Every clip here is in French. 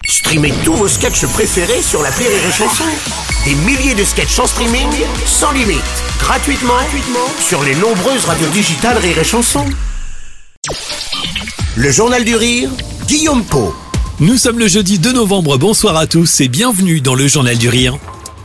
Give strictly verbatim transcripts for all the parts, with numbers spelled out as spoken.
Streamez tous vos sketchs préférés sur l'appli Rire et Chanson. Des milliers de sketchs en streaming, sans limite, gratuitement, gratuitement sur les nombreuses radios digitales Rire et Chanson. Le Journal du Rire, Guillaume Pau. Nous sommes le jeudi deux novembre, bonsoir à tous et bienvenue dans le Journal du Rire.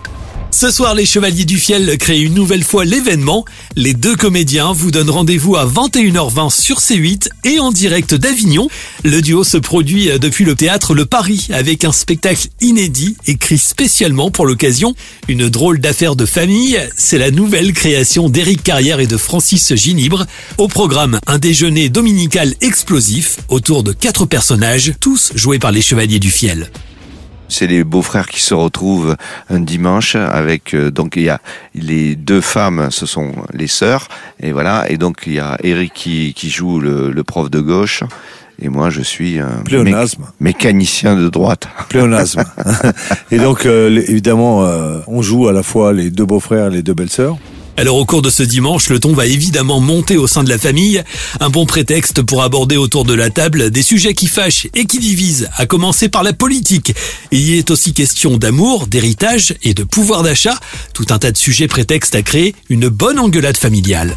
Ce soir, les Chevaliers du Fiel créent une nouvelle fois l'événement. Les deux comédiens vous donnent rendez-vous à vingt et une heures vingt sur C huit et en direct d'Avignon. Le duo se produit depuis le théâtre Le Paris avec un spectacle inédit écrit spécialement pour l'occasion. Une drôle d'affaire de famille, c'est la nouvelle création d'Éric Carrière et de Francis Ginibre. Au programme, un déjeuner dominical explosif autour de quatre personnages, tous joués par les Chevaliers du Fiel. C'est les beaux-frères qui se retrouvent un dimanche avec euh, donc il y a les deux femmes, ce sont les sœurs et voilà, et donc il y a Eric qui qui joue le, le prof de gauche et moi je suis un pléonasme. Mé- mécanicien de droite. Pléonasme. Et donc euh, évidemment euh, on joue à la fois les deux beaux-frères et les deux belles-sœurs. Alors au cours de ce dimanche, le ton va évidemment monter au sein de la famille. Un bon prétexte pour aborder autour de la table des sujets qui fâchent et qui divisent, à commencer par la politique. Il y est aussi question d'amour, d'héritage et de pouvoir d'achat. Tout un tas de sujets prétextes à créer une bonne engueulade familiale.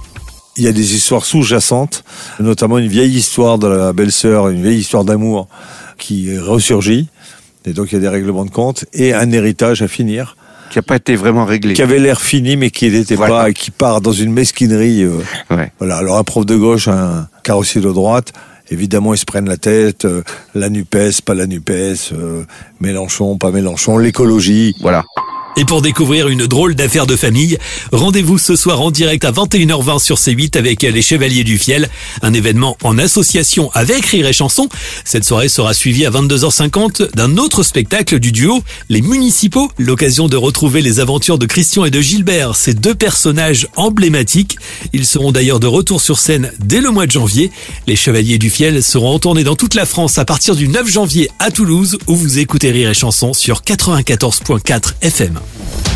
Il y a des histoires sous-jacentes, notamment une vieille histoire de la belle-sœur, une vieille histoire d'amour qui ressurgit. Et donc il y a des règlements de compte et un héritage à finir. Qui n'a pas été vraiment réglé. Qui avait l'air fini, mais qui n'était voilà. pas, qui part dans une mesquinerie. Euh, ouais. Voilà. Alors un prof de gauche, un carrossier de droite, évidemment ils se prennent la tête. Euh, la NUPES, pas la NUPES, euh, Mélenchon, pas Mélenchon, l'écologie. Voilà. Et pour découvrir une drôle d'affaire de famille, rendez-vous ce soir en direct à vingt et une heures vingt sur C huit avec les Chevaliers du Fiel, un événement en association avec Rire et Chanson. Cette soirée sera suivie à vingt-deux heures cinquante d'un autre spectacle du duo, Les Municipaux, l'occasion de retrouver les aventures de Christian et de Gilbert, ces deux personnages emblématiques. Ils seront d'ailleurs de retour sur scène dès le mois de janvier. Les Chevaliers du Fiel seront en tournée dans toute la France à partir du neuf janvier à Toulouse, où vous écoutez Rire et Chanson sur quatre-vingt-quatorze virgule quatre F M.